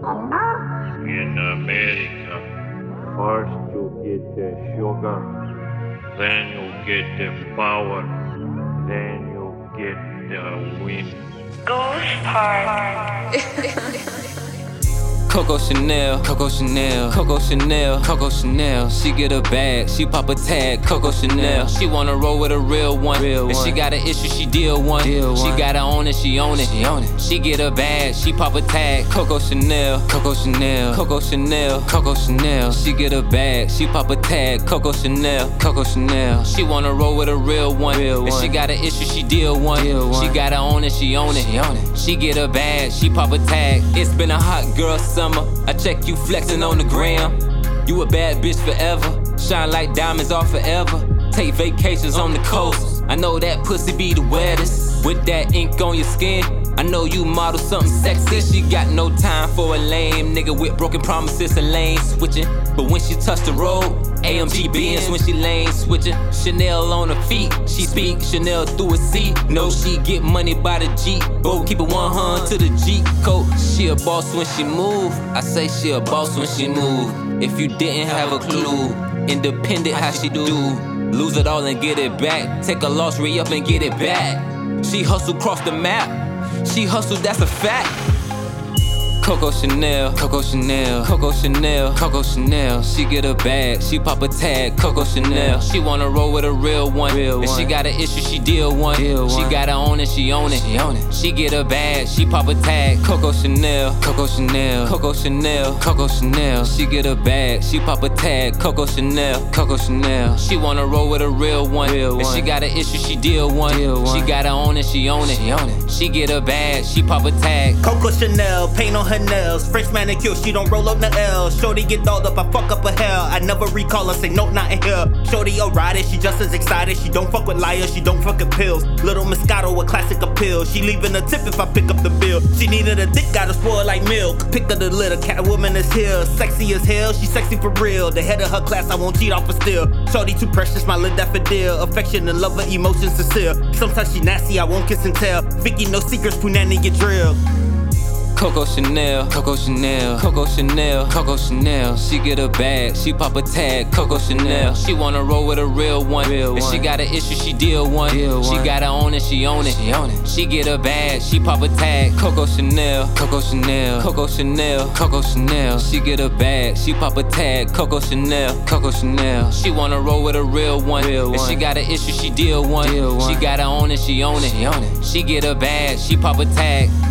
In America, first you get the sugar, then you get the power, then you get the wind. Ghost Park. Coco Chanel, Coco Chanel, Coco Chanel, Coco Chanel. She get a bag, she pop a tag, Coco Chanel. She wanna roll with a real one. If she got an issue, she deal one. She gotta own it, she own it. She get a bag, she pop a tag, Coco Chanel, Coco Chanel, Coco Chanel, Coco Chanel. She get a bag, she pop a tag, Coco Chanel, Coco Chanel. She wanna roll with a real one. If she got an issue, she deal one. She gotta own it, she own it. She get a bag, she pop a tag. It's been a hot girl summer. I check you flexing on the gram. You a bad bitch forever. Shine like diamonds all forever. Take vacations on the coast. I know that pussy be the wettest. With that ink on your skin, I know you model something sexy. She got no time for a lame nigga with broken promises and lane switching. But when she touch the road, AMG Benz when she lane switching. Chanel on her feet, she speak Chanel through a seat. No, she get money by the Jeep. Go keep it 100 to the Jeep coat. She a boss when she move. I say she a boss when she move. If you didn't have a clue, independent how she do. Lose it all and get it back. Take a loss, re-up and get it back. She hustle cross the map. She hustle, that's a fact. Coco Chanel, Coco Chanel, Coco Chanel, Coco Chanel. She get a bag, she pop a tag, Coco Chanel. She wanna roll with a real one. If she got an issue, she deal one. She gotta own it, she own it. She get a bag, she pop a tag, Coco Chanel, Coco Chanel, Coco Chanel, Coco Chanel. She get a bag, she pop a tag, Coco Chanel, Coco Chanel. She wanna roll with a real one. If she got an issue, she deal one. She gotta own it, she own it. She get a bag, she pop a tag. Coco Chanel, paint on her nails. French manicure, she don't roll up the L. Shorty get dolled up, I fuck up her hell. I never recall her, say no, not in here. Shorty a rider, she just as excited. She don't fuck with liars, she don't fuck with pills. Little Moscato, a classic appeal. She leaving a tip if I pick up the bill. She needed a dick, gotta spoil like milk. Pick up the litter, Catwoman is here. Sexy as hell, she sexy for real. The head of her class, I won't cheat off her still. Shorty too precious, my lid daffodil. Affection and love her emotions sincere. Sometimes she nasty, I won't kiss and tell. Vicky, no secrets, Punani get drilled. Coco Chanel, Coco Chanel, Coco Chanel, Coco Chanel. She get a bag, she pop a tag, Coco Chanel. She wanna roll with a real one. If she got an issue, she deal one. She gotta own it, she own it. She get a bag, she pop a tag, Coco Chanel, Coco Chanel, Coco Chanel, Coco Chanel. She get a bag, she pop a tag, Coco Chanel, Coco Chanel. She wanna roll with a real one. If she got an issue, she deal one. She gotta own it, she own it. She get a bag, she pop a tag.